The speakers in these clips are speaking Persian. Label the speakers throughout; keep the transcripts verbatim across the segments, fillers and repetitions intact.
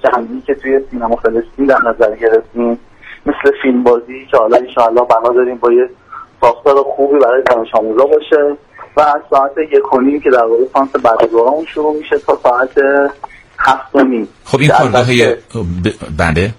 Speaker 1: جنبی که توی سینما فلسطین در نظر گرفتیم، مثل فیلم بازی که حالا انشاءالله بنا داریم با یه ساختار خوبی برای دانش آموزا باشه و از ساعت یک و نیم که در واقع سانس بعد دوران شروع میشه تا ساعت هفت و نیم.
Speaker 2: خب این کارگاه بنده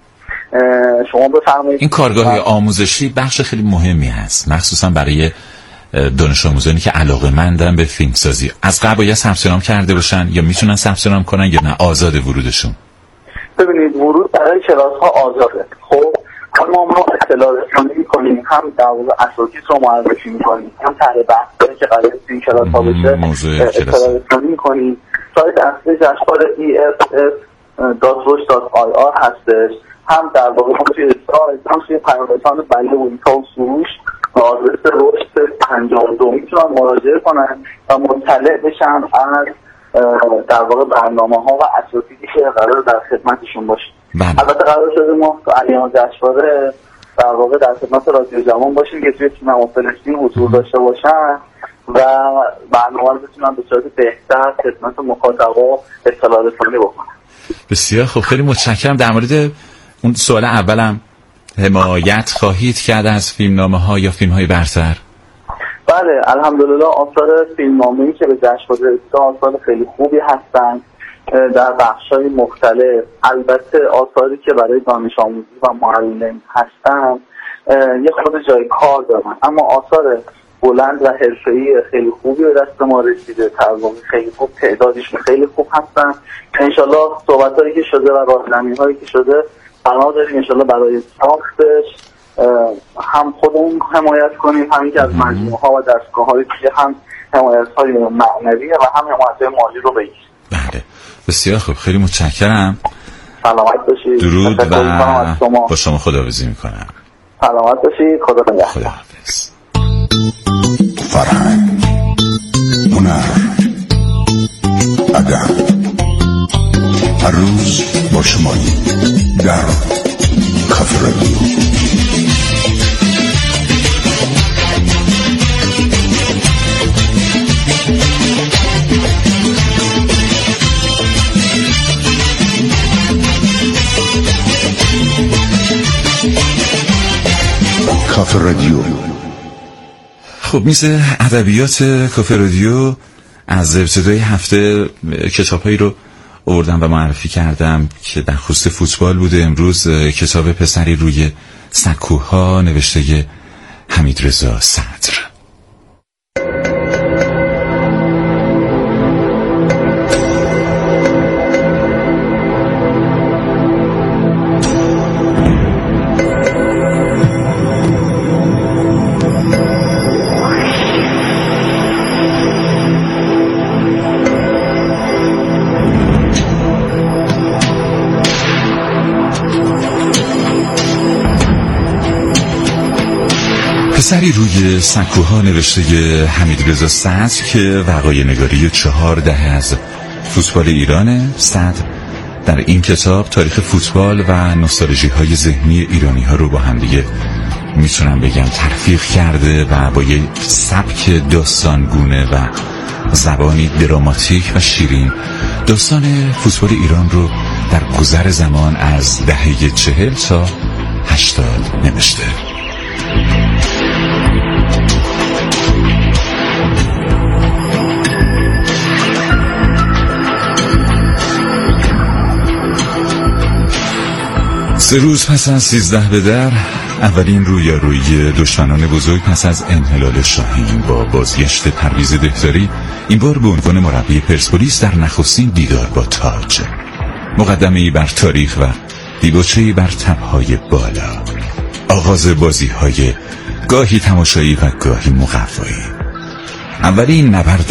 Speaker 1: شما بفرمایید.
Speaker 2: این کارگاه آموزشی بخش خیلی مهمی هست، مخصوصا برای دانش آموزانی که علاقه‌مندن به فیلمسازی. از قبل باید ثبت نام کرده باشن یا میتونن ثبت نام کنن یا نه آزاد ورودشون؟
Speaker 1: ببینید ورود برای کلاس ها آزاده، خب اما ما اطلاع رسانی میکنیم، هم در واقع اساتید رو معرفی میکنیم، هم طرح بحثی که قراره این کلاس ها بشه اطلاع رسانی میکنیم. سایت اصلی جشنواره ای اف اف دات روش دات آی آر هستش. هم در واقع ما توی سایت هم توی پیامرسان بله و ایتا و سروش به آدرس رشد پنجاه دو میتونن مراجعه کنن و مطلع بشن از در واقع برنامه ها و اساتیدی که قرار در خدمتشون باشه. البته قرار شده ما تو ایام جشنواره در واقع در خدمت رادیو جوان باشیم که توی سینما فلسطین حضور داشته باشن و برنامه رو بتونن به صورت بهتر خدمت مخاطبا اطلاع رسانی بکنن.
Speaker 2: بسیار خب، خیلی متشکرم. در مورد اون سوال اولم حمایت خواهید کرد از فیلمنامه ها یا فیلم های برتر؟
Speaker 1: بله الحمدلله آثار فیلمنامه‌ای که به جشنواره رسیده آثار خیلی خوبی هستند در بخش‌های مختلف. البته آثاری که برای دانش آموزی و معلم هستند یه خود جای کار دارن، اما آثار بلند و حرفه‌ای خیلی خوبی به دست ما رسیده، ترجمه خیلی خوب، تعدادشون خیلی خوب هستن. انشالله صحبت‌هایی که شده و راهنمایی‌هایی که شده بنا داریم انشالله برای ساختش هم خودمون حمایت کنیم، همین که از مجموعه‌ها و دستگاه‌های دیگه هم حمایت‌های معنوی و هم حمایت‌های مالی رو بگیریم.
Speaker 2: بله بسیار خوب، خیلی متشکرم.
Speaker 1: سلامت باشید.
Speaker 2: درود و با شما خداحافظی میکنم.
Speaker 1: سلامت باشید. خدا نگهدار.
Speaker 2: خداحافظ.
Speaker 3: فرهنگ، هنر، ادب، هر روز با شمایی در کافه رادیو. کافه رادیو.
Speaker 2: خب میز ادبیات کافه رادیو از ابتدای هفته کتابایی رو آوردم و معرفی کردم که در خصوص فوتبال بوده. امروز کتاب پسری روی سکوها نوشته حمیدرضا صدر. پسری روی سکوها نوشته حمیدرضا صدر که وقایع نگاری چهار دهه از فوتبال ایرانه. صدر در این کتاب تاریخ فوتبال و نوستالژی های ذهنی ایرانی ها رو با هم دیگه میتونم بگم تلفیق کرده و با یه سبک داستانگونه و زبانی دراماتیک و شیرین داستان فوتبال ایران رو در گذر زمان از دهه چهل تا هشتاد نوشته. سه روز پس از سیزده به در، اولین رویارویی دشمنان بزرگ پس از انحلال شاهین با بازگشت پرویز دهداری، این بار به عنوان مربی پرسپولیس در نخستین دیدار با تاج. مقدمه‌ای بر تاریخ و دیباچه‌ای بر تب‌های بالا. آغاز بازی‌های گاهی تماشایی و گاهی مقوایی. اولین نبرد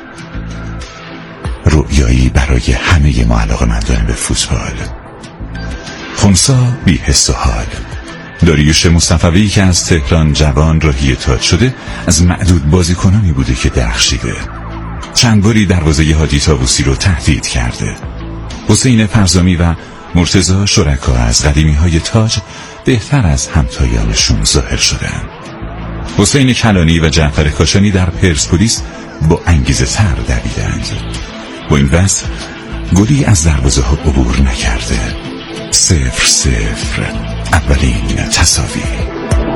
Speaker 2: رویایی برای همه ما علاقه‌مندان به فوتبال. خنثی بی حس و حال. داریوش مصطفوی که از تهران جوان راهی تاج شده از معدود بازیکنانی بوده که درخشیده. چند باری دروازه هادی طاووسی رو تهدید کرده. حسین فرزامی و مرتضی شرکا از قدیمی های تاج بهتر از همتایانشون ظاهر شدن. حسین کلانی و جعفر کاشانی در پرسپولیس با انگیزه تر دویدند. با این وضع گلی از دروازه ها عبور نکرد. صفر صفر. اولین تصاویر.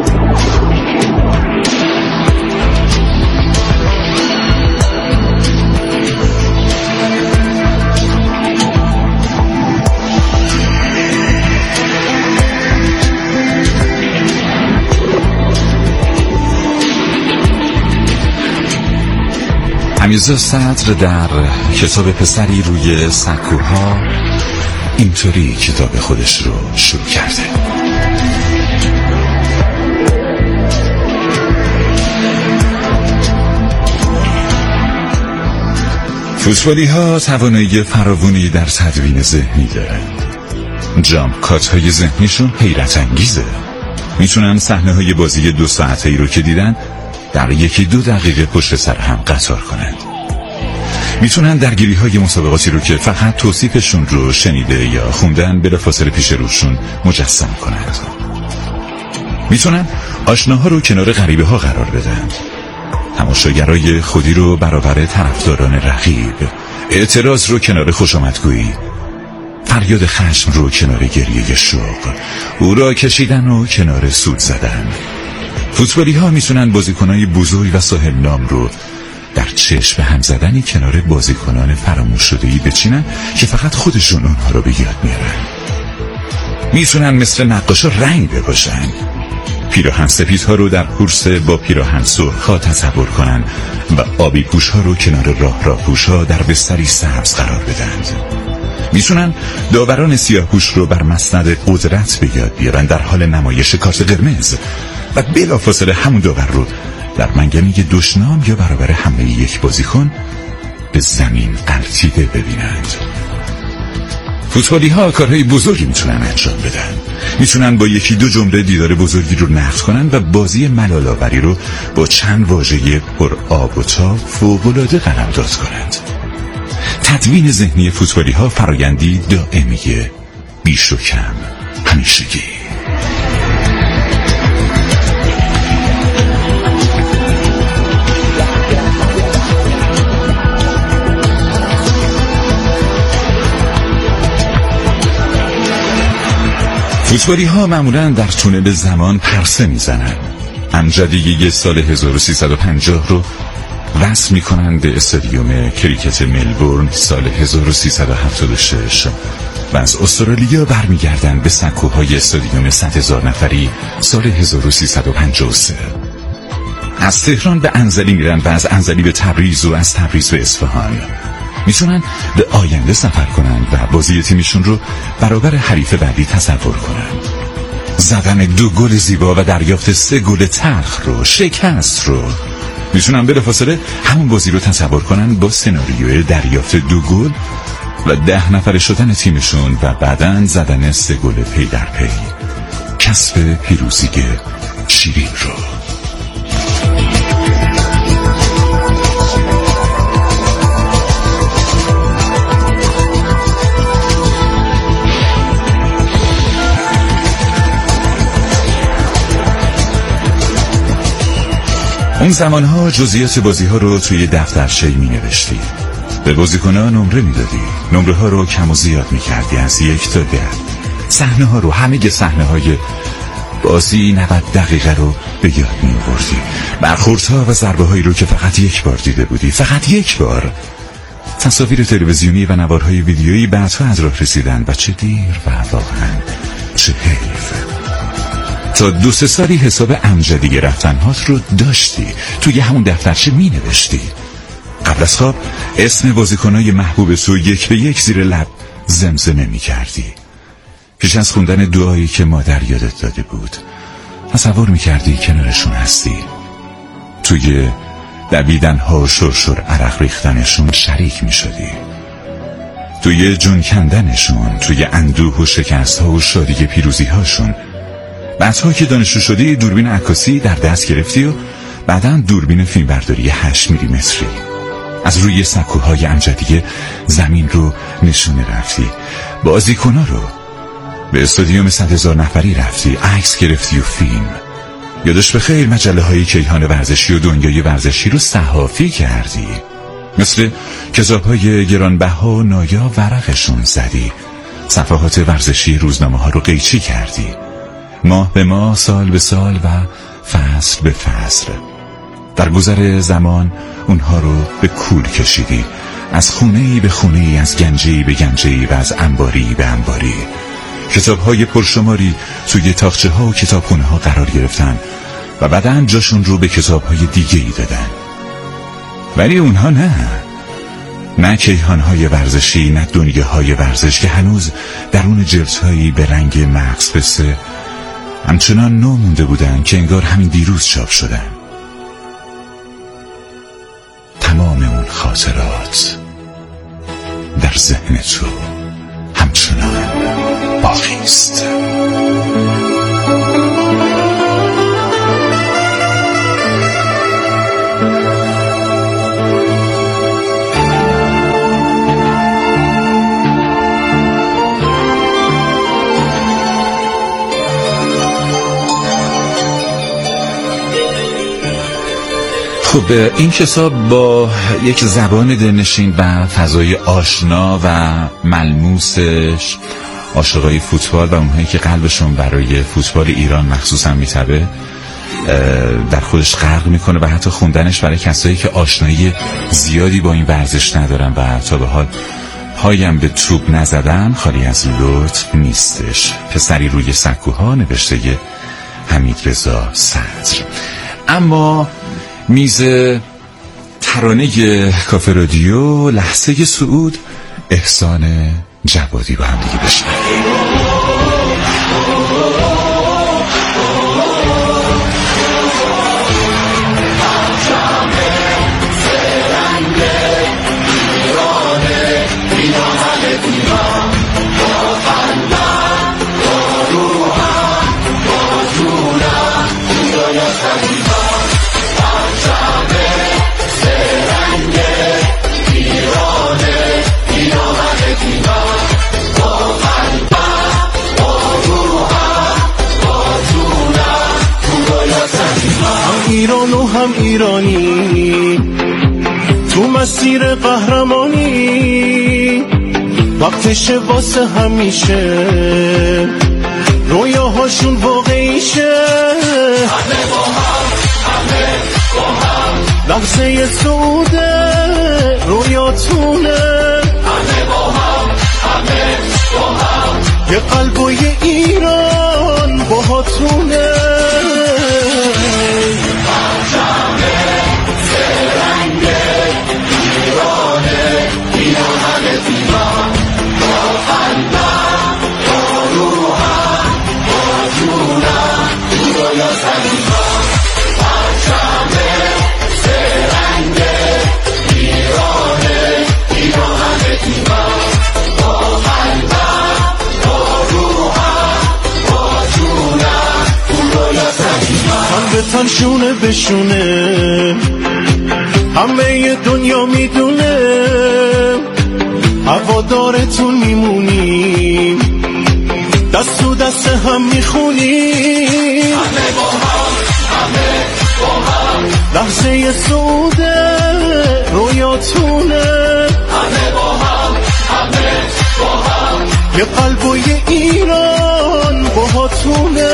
Speaker 2: حمیدرضا صدر در کتاب پسری روی سکوها اینطوری کتاب خودش رو شروع کرده: فوتبالی ها توانایی فراوانی در تدوین ذهنی دارن. جامپ کات های ذهنیشون حیرت انگیزه. میتونن صحنه های بازی دو ساعته ای رو که دیدن در یکی دو دقیقه پشت سر هم قطار کنند. میتونن درگیری های مسابقاتی رو که فقط توصیفشون رو شنیده یا خوندن بلافاصله پیش روشون مجسم کنند. میتونن آشناها رو کنار غریبه ها قرار بدن، تماشاگرای خودی رو برابر طرفداران رقیب، اعتراض رو کنار خوشامدگویی، فریاد خشم رو کنار گریه شوق، او را کشیدن و کنار سود زدن. فوتبالی ها میتونن بازیکنای بزرگ و صاحب نام رو در چشم هم زدنی کنار بازیکنان فراموش شده‌ای بچینن که فقط خودشون اونها رو به یاد میارن. میتونن مثل نقاشا رنگ بپاشن، پیراهن سفید ها رو در کورس با پیراهن سرخ ها تصور کنن و آبی پوش ها رو کنار راه راه پوش ها در بستری سبز قرار بدند. میتونن داوران سیاه پوش رو بر مسند قدرت به یاد بیارن در حال نمایش کارت قرمز و بلافاصله همون داور رو در منگنه دشنام یا برابر حمله یک بازیکن به زمین غلتیده ببینند. فوتبالی ها کارهای بزرگی میتونن انجام بدن. میتونن با یکی دو جمله دیدار بزرگی رو نقد کنن و بازی ملال‌آوری رو با چند واژه پر آب و تاب فوق‌العاده قلمداد کنند. تدوین ذهنی فوتبالی ها فرایندی دائمیه، بیش و کم همیشگی. فوتبالی ها معمولاً در تونل زمان پرسه میزنن. امجدیه سال هزار و سیصد و پنجاه رو وصل میکنن به استادیوم کریکت ملبورن سال هزار و سیصد و هفتاد و شش و از استرالیا برمیگردن به سکوهای استادیوم صد هزار نفری سال هزار و سیصد و پنجاه و سه. از تهران به انزلی میرن و از انزلی به تبریز و از تبریز به اصفهان. میتونن به آینده سفر کنن و بازی تیمشون رو برابر حریف بعدی تصور کنن. زدن دو گل زیبا و دریافت سه گل تلخ رو، شکست رو. میتونن بلافاصله همون بازی رو تصور کنن با سناریوی دریافت دو گل و ده نفره شدن تیمشون و بعداً زدن سه گل پی در پی، کسب پیروزی شیرین رو. اون زمانها جزئیات بازی ها رو توی دفترچه می نوشتی، به بازیکن‌ها نمره می دادی، نمره ها رو کم و زیاد می کردی از یک تا ده. صحنه ها رو، همه صحنه های بازی نود دقیقه رو به یاد می آوردی، برخوردها و ضربه هایی رو که فقط یک بار دیده بودی، فقط یک بار. تصاویر تلویزیونی و نوارهای ویدیویی بعدها از راه رسیدن و چه دیر و واقعا چه حیف. تا دو سه سالی حساب امجدی رفتنهات رو داشتی، توی همون دفترچه می نوشتی. قبل از خواب اسم بازیکنای محبوب تو یک به یک زیر لب زمزمه می کردی. پیش از خوندن دعایی که مادر یادت داده بود تصور می کردی کنارشون هستی. توی دویدنها و شرشر عرق ریختنشون شریک می شدی، توی جون کندنشون، توی اندوه و شکست ها و شادی پیروزی هاشون. بعدها که دانشجو شدی دوربین عکاسی در دست گرفتی و بعداً دوربین فیلمبرداری هشت میلیمتری. از روی سکوهای امجدیه زمین رو نشونه رفتی، بازیکن‌ها رو. به استادیوم صد هزار نفری رفتی، عکس گرفتی و فیلم. یادش بخیر مجله های کیهان ورزشی و دنیای ورزشی رو صحافی کردی، مثل کتاب های گرانبها و نایا ورقشون زدی، صفحات ورزشی روزنامه ها رو قیچی کردی. ماه به ماه، سال به سال و فصل به فصل. در گذر زمان اونها رو به کول کشیدی، از خونه‌ای به خونه‌ای، از گنجه‌ای به گنجه‌ای و از انباری به انباری. کتاب‌های پرشماری توی تاقچه‌ها و کتابخونه‌ها قرار گرفتن و بعداً جاشون رو به کتاب‌های دیگه‌ای دادن. ولی اونها نه، نه کیهان‌های ورزشی، نه دنیاهای ورزش که هنوز درون جلدهایی به رنگ مغز پسته همچنان نو مونده بودن که انگار همین دیروز چاپ شدن. تمام اون خاطرات در ذهن تو همچنان باقی است. خب این کتاب با یک زبان دلنشین و فضای آشنا و ملموسش عاشقای فوتبال و اونهایی که قلبشون برای فوتبال ایران مخصوصا میتبه در خودش غرق میکنه و حتی خوندنش برای کسایی که آشنایی زیادی با این ورزش ندارن و تا به حال پایم به توپ نزدن خالی از لطف نیستش. پسری روی سکوها، نوشته حمیدرضا صدر. اما میز ترانه کافه رادیو، لحظه صعود، احسان جوادی با هم دیگه بشنویم.
Speaker 4: ایران و هم ایرانی تو مسیر قهرمانی، وقتشه واسه همیشه رویاهاشون واقعیشه. همه با هم، همه با هم، لحظه سعوده رویاتونه. همه با هم، همه با هم، یه قلب و یه ایران باهاتونه. تن شونه بشونه، همه ی دنیا میدونه هوادارتون میمونیم، دست و دست هم میخونیم. همه با هم، همه با هم، لحظه سعوده رویاتونه. همه با هم، همه با هم، یه قلب و یه ایران باهاتونه.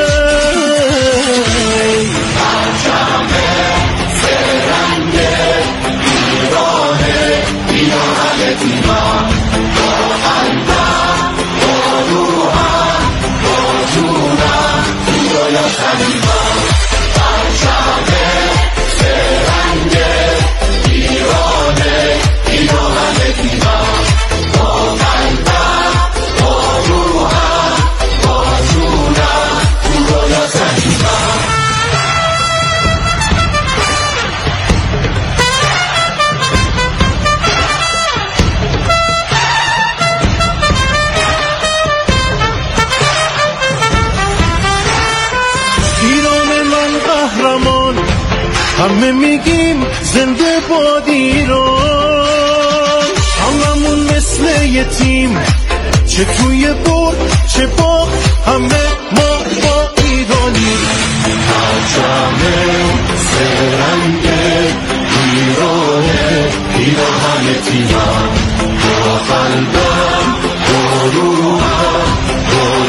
Speaker 4: همه میگیم زنده باد ایران، هممون مثل یه تیم، چه توی برد چه باخت همه ما با ایرانی. پرچم سرنگ ایرانه، اینا همه تیمم با قلبم با روحم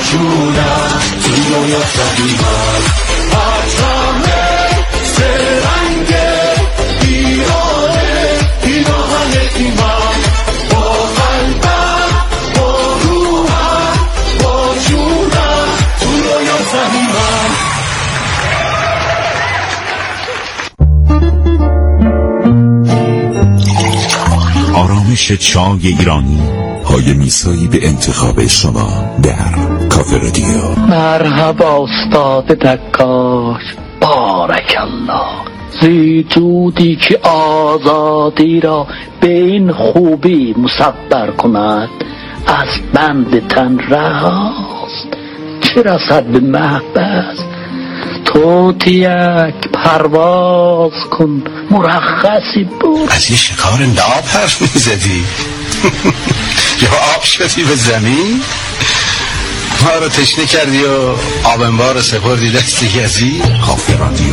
Speaker 4: جونم دنیا زمینم پرچمه سرنگ ایرانه پیراهن تیمم با قلبم با روحم با جونم دنیا زمینم.
Speaker 3: آرامش چای ایرانی پای میسایی به انتخاب شما در کافه رادیو.
Speaker 5: مرحبا استاد دکاش، بارک الله، زی جودی که آزادی را به این خوبی مصور کند، از بند تن رهاست چه رسد به محبس. توتیک پرواز کن مرخصی بود.
Speaker 6: از یه شکار ناب حرف میزدی یا آب شدی به زمین؟ ما رو تشنه کردی و آب انبار رو سپردی دست گزی.
Speaker 3: کافه رادیو.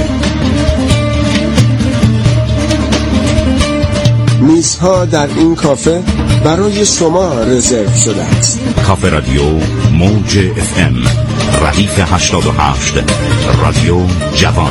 Speaker 7: میزها در این کافه برای شما رزرو شده است.
Speaker 3: کافه رادیو موج اف ام ردیف هشتاد و هشت، رادیو جوان.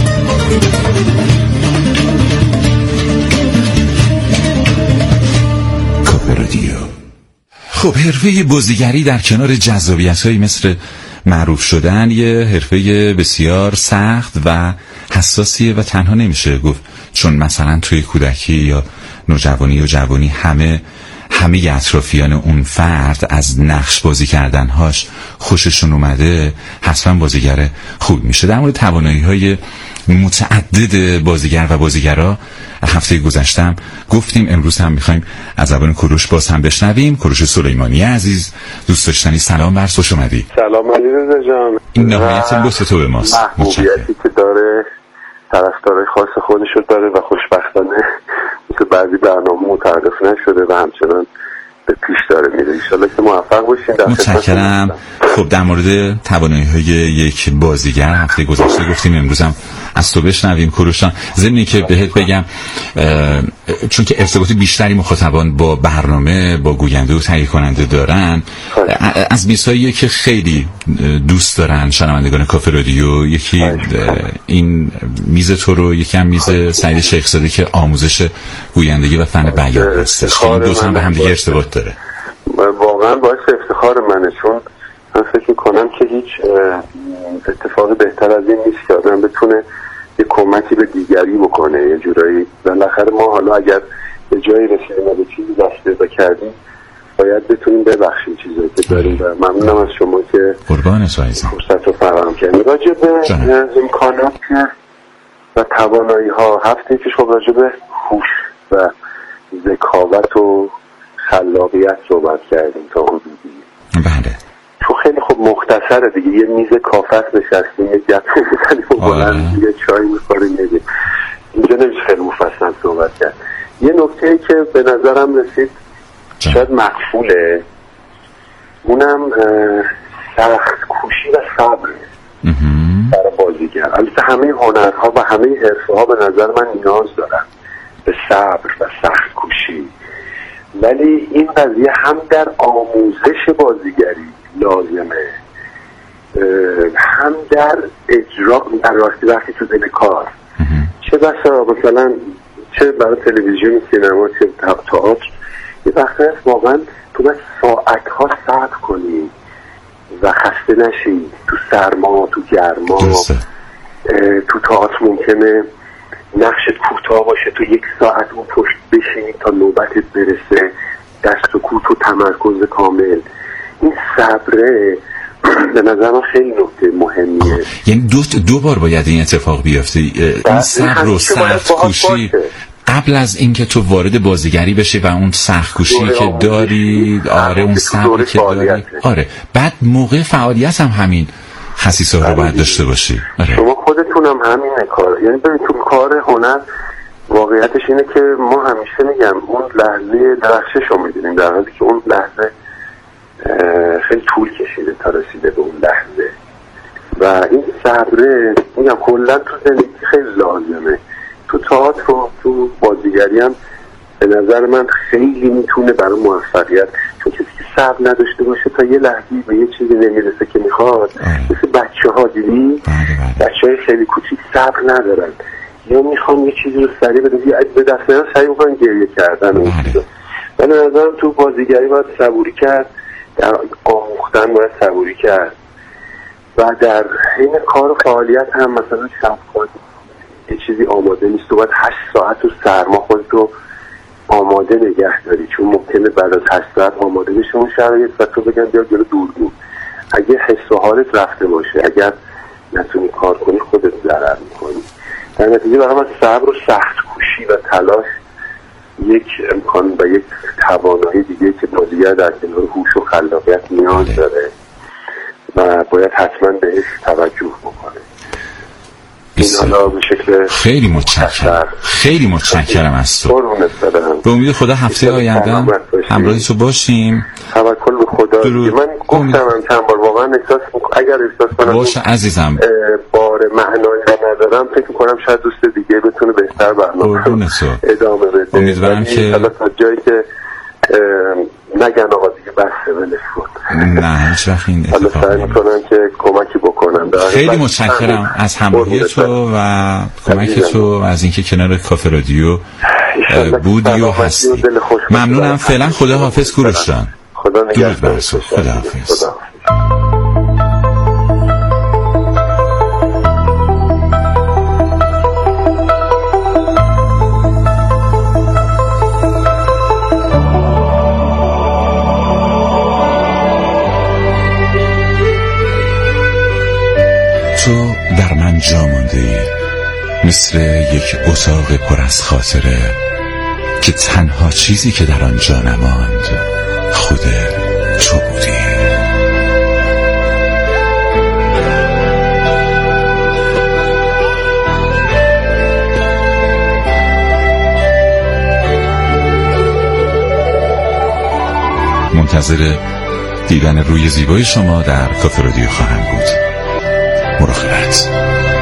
Speaker 3: کافه رادیو.
Speaker 2: خب حرفه بازیگری در کنار جذابیت‌هایی مثل معروف شدن یه حرفه بسیار سخت و حساسیه و تنها نمیشه گفت، چون مثلا توی کودکی یا نوجوانی و جوانی همه همه اطرافیان اون فرد از نقش بازی کردنهاش خوششون اومده، حتما بازیگر خوب میشه. در مورد توانایی‌های متعدد بازیگر و بازیگرا هفته گذشتم گفتیم، امروز هم میخوایم از زبان کوروش باز هم بشنویم. کوروش سلیمانی عزیز، دوست داشتنی، سلام بر خوش اومدی.
Speaker 8: سلام علیرضا جان.
Speaker 2: این نهایت لطف تو به ماست.
Speaker 8: محبوبیتی که داره طرفدارای خاص خودشو داره و خوشبختانه مثل بعضی برنامه متعارف نشده و همچنان به پیش داره میره. ان شاءالله که موفق باشین.
Speaker 2: متشکرم. خب در مورد توانایی‌های یک بازیگر هفته گذشته گفتیم، امروز هم از تو بشنویم کوروشان. ضمن که بهت بگم چون که ارتباط بیشتری مخاطبان با برنامه، با گوینده و تهیه کننده دارن، از میزهایی که خیلی دوست دارن شنوندگان کافه رادیو، یکی این میز تو رو، یکی هم میز سعید شیخزاده که آموزش گویندگی و فن بیان هستش. این دو تا هم به هم دیگه ارتباط داره.
Speaker 8: واقعا باعث افتخار منه، چون من فکر میکنم که هیچ اتفاق بهتر از این نیست که آدم بتونه یه کمکی به دیگری بکنه یه جورایی. بالاخره ما حالا اگر به جایی رسیدیم و به چیزی دست پیدا کردیم باید بتونیم ببخشیم چیزایی که داریم و ممنونم از شما که
Speaker 2: قربانت عزیزم
Speaker 8: فرصت رو فراهم کردید. راجع به امکانات و توانایی ها هفته پیش خب راجع به هوش و ذکاوت و خلاقیت صحبت کردیم تا حدودی.
Speaker 2: بله.
Speaker 8: تو خیلی خب مختصره دیگه، یه میز کافه نشستیم، یه گپ میزنیم و بلند یه چای میخوریم میگیم. اینجا نمیشه خیلی مفصل صحبت کرد. یه نکته که به نظرم رسید شاید مقفوله، اونم سخت کوشی و صبر برای بازیگر. البته همه هنرها و همه حرفه ها به نظر من نیاز دارن به صبر و سخت کوشی، ولی این قضیه هم در آموزش بازیگری لازمه، هم در اجرا در راستی وقتی تو دل کار، چه بسا مثلا چه برای تلویزیون، سینما، چه تئاتر، یه وقتی هست واقعا تو باید ساعتها صبر کنی و خسته نشی تو سرما، تو گرما. تو تئاتر ممکنه نقشت کوتاه باشه، تو یک ساعت اون پشت بشینی تا نوبتت برسه، دست و کوت و تمرکز کامل. این صبره به نظر من خیلی نکته مهمیه.
Speaker 2: یعنی دو, دو بار باید این اتفاق بیفته، این صبر و سخت کوشی قبل از اینکه تو وارد بازیگری بشی و اون سخت کوشی که داری، آره اون صبری که داری، آره بعد موقع فعالیت هم همین خصیصه رو باید داشته باشی. آره.
Speaker 8: شما خودتون هم همینه کار، یعنی ببین تو کار هنر واقعیتش اینه که ما همیشه میگم اون لحظه درخشش رو میدونیم، در حالی که اون لحظه خیلی طول کشیده تا رسیده به اون لحظه و این صبره میگم کلا تو زندگی خیلی لازمه. تو تئاتر و تو بازیگری هم به نظر من خیلی میتونه برای موفقیت، چون کسی که صبر نداشته باشه تا یه لحظه‌ای به یه چیزی نمیرسه که میخواد. مثل بچه ها دیدی؟ بچه های خیلی کوچیک صبر ندارن، یا میخوان یه چیزی رو سریع بدن، یا به دست میان سریع میخوان گریه کردن. من نظرم تو بازیگری باید صبوری کرد، در آموختن باید صبوری کرد، و در حین کار و فعالیت هم مثلا شب خود یه چیزی آماده نیست، تو باید هشت ساعت تو سرما خودتو آماده نگه داری، چون ممکنه بعد از هشت ساعت آماده بشه اون شرایط و تو بگن بیا جلو دوربین. اگه حس و حالت رفته باشه، اگر نتونی کار کنی، خودت ضرر میکنی. در نتیجه برای من صبر و سخت کوشی و تلاش یک امکان و یک توانایی دیگه که بازیگر در کنار هوش و خلاقیت نیاز داره و باید حتما بهش توجه بکنه. این حالا به شکل
Speaker 2: خیلی متشکرم، خیلی متشکرم از تو. به امید خدا هفته آینده همراه تو باشیم.
Speaker 8: توکل به خدا. من گفتم چند بار واقعا احساس اگر احساس کنم
Speaker 2: باشه عزیزم
Speaker 8: بار معنایی ندارم، فکر کنم شاید دوست دیگه بتونه بهتر برنامه ادامه بده.
Speaker 2: امیدوارم که
Speaker 8: تا جایی که نگن آقا دیگه بسه ولش کن.
Speaker 2: نه هیچ وقت این اتفاق
Speaker 8: سعی میکنم که کمکی بکنم.
Speaker 2: خیلی متشکرم از همراهی تو و کمک تو، از اینکه کنار کافه رادیو بودی و هستی. ممنونم. فعلا خدا حافظ کوروش جان.
Speaker 8: خدا نگهدار.
Speaker 2: خدا حافظ. تو در من جا موندی، مثل یک اتاق پر از خاطره که تنها چیزی که در آن جا نماند خود تو بودی. منتظر دیدن روی زیبای شما در کافه رادیو خواهم بود. مراقبت.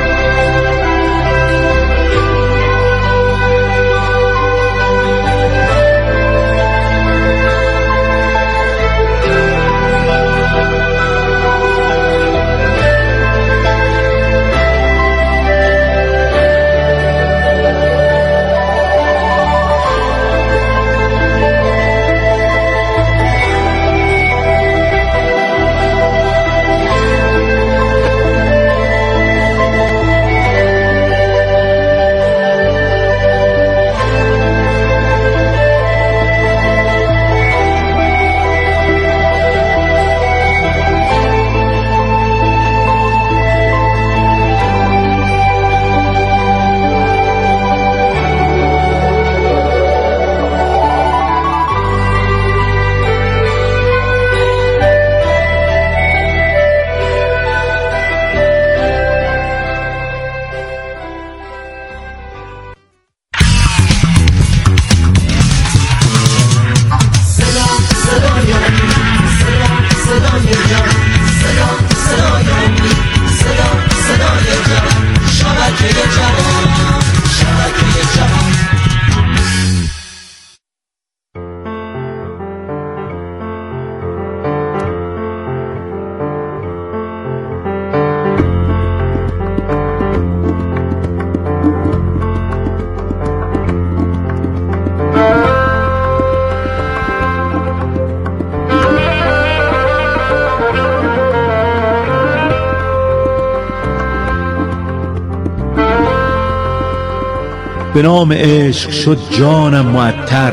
Speaker 9: به نام عشق شد جانم معطر،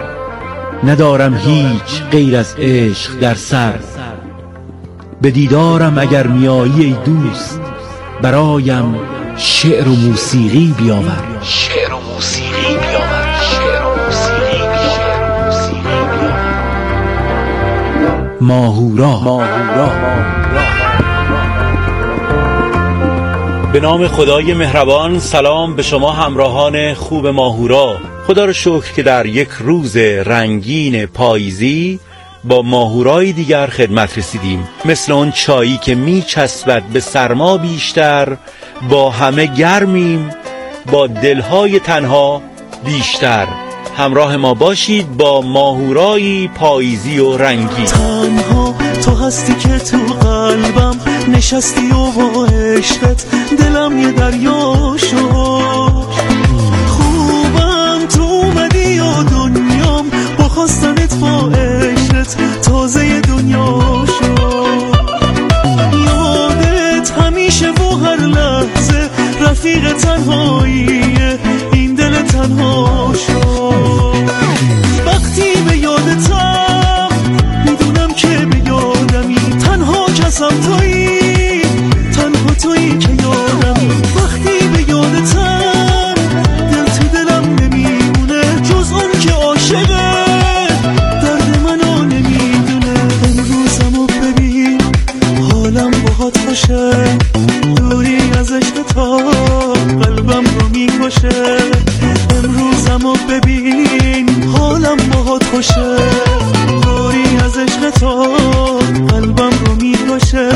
Speaker 9: ندارم هیچ غیر از عشق در سر. به دیدارم اگر میایی ای دوست، برایم شعر و موسیقی بیاور. شعر و موسیقی بیاور. شعر و موسیقی بیاور. ماهورا. ماهورا.
Speaker 10: به نام خدای مهربان. سلام به شما همراهان خوب ماهورا. خدا رو شکر که در یک روز رنگین پاییزی با ماهورای دیگر خدمت رسیدیم. مثل اون چایی که میچسبد به سرما بیشتر، با همه گرمیم، با دلهای تنها بیشتر. همراه ما باشید با ماهورایی پاییزی و رنگی.
Speaker 11: تنها تو هستی که تو قلبم نشستی و با عشقت دلم یه دریا شد. خوبم تو اومدی و دنیام با خواستنت با عشقت تازه دنیا شد. یادت همیشه و هر لحظه رفیق تنهاییه این دل تنها شد. وقتی به یادتم میدونم که به یادمی تنها کسم تویی، تنها تویی که یادمی. وقتی به یادتم دل تو دلم نمیمونه جز اون که عاشقه درد منو نمیدونه. امروزمو ببین حالم باهات خوشه، دوری از عشق تا قلبم رو میکشه. امروزمو ببین حالم باهات خوشه، دوری از عشق تا قلبم رو میکشه.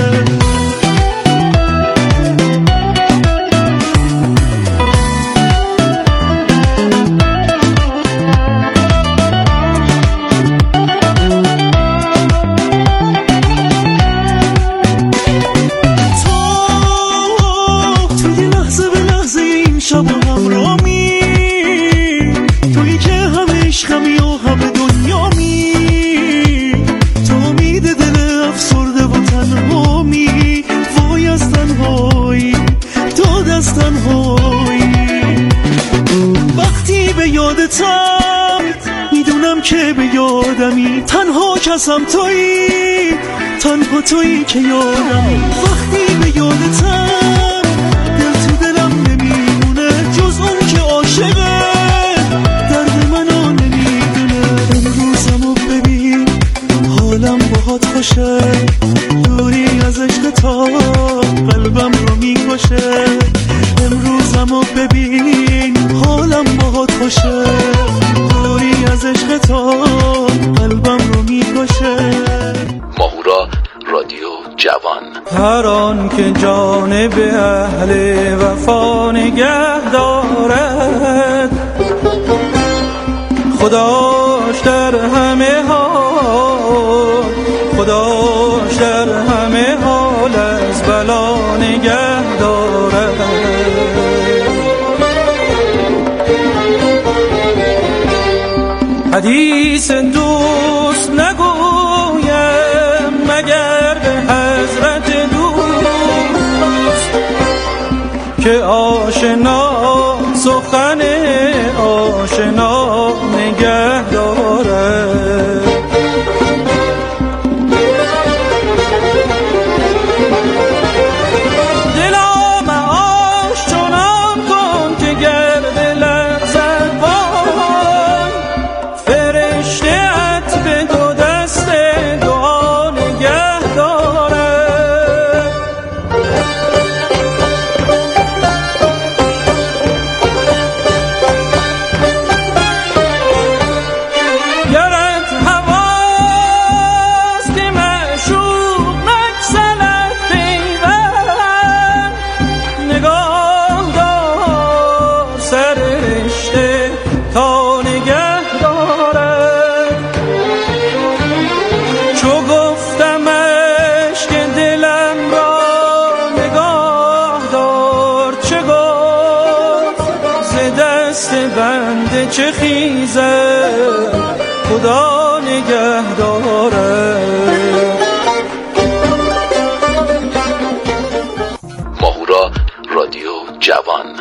Speaker 11: میدونم که به یادمی تنها کسم تویی، تنها تویی که یادمی. وقتی به یادتم دل تو دلم نمیمونه جز اون که عاشقه درد منو نمیدونه. امروزمو ببین حالم باهات خوشه، دوری از عشق تا قلبم رو میکشه. امروزمو ببین حالم باهات خوشه، دوری از عشق تا قلبم رو میکشه.
Speaker 3: ماهورا رادیو جوان.
Speaker 11: هر آن که جانب اهل وفا نگه دارد خداش در همه حال، خداش در همه حال از بلا نگه دارد. حدیث دوست نگویم مگر به حضرت دوست که آشنا سخن آشنا نگه دارد. چه خیزه خدا نگه داره.
Speaker 3: ماهورا رادیو جوان.